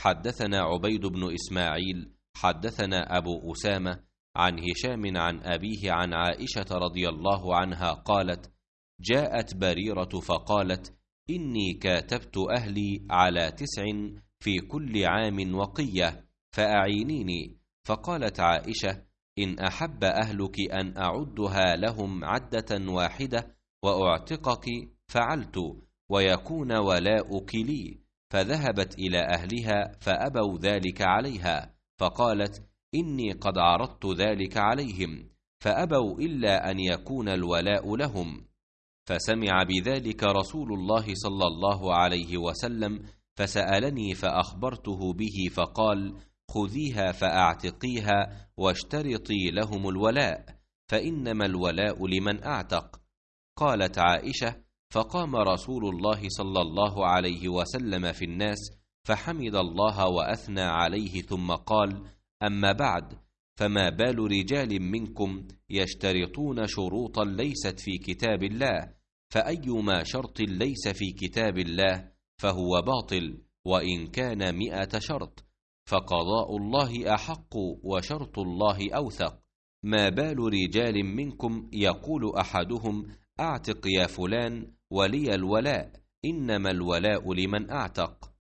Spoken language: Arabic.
حدثنا عبيد بن إسماعيل حدثنا أبو أسامة عن هشام عن أبيه عن عائشة رضي الله عنها قالت: جاءت بريرة فقالت: إني كاتبت أهلي على 9 في كل عام وقية، فأعينيني. فقالت عائشة: إن أحب أهلك أن أعدها لهم عدة واحدة وأعتقك فعلت، ويكون ولاؤك لي. فذهبت إلى أهلها فأبوا ذلك عليها، فقالت: إني قد عرضت ذلك عليهم فأبوا إلا أن يكون الولاء لهم. فسمع بذلك رسول الله صلى الله عليه وسلم فسألني فأخبرته به، فقال: خذيها فأعتقيها واشترطي لهم الولاء، فإنما الولاء لمن أعتق. قالت عائشة: فقام رسول الله صلى الله عليه وسلم في الناس فحمد الله وأثنى عليه، ثم قال: أما بعد، فما بال رجال منكم يشترطون شروطا ليست في كتاب الله، فأيما شرط ليس في كتاب الله فهو باطل، وإن كان 100 شرط، فقضاء الله أحق وشرط الله أوثق. ما بال رجال منكم يقول أحدهم: أعتق يا فلان ولي الولاء، إنما الولاء لمن أعتق.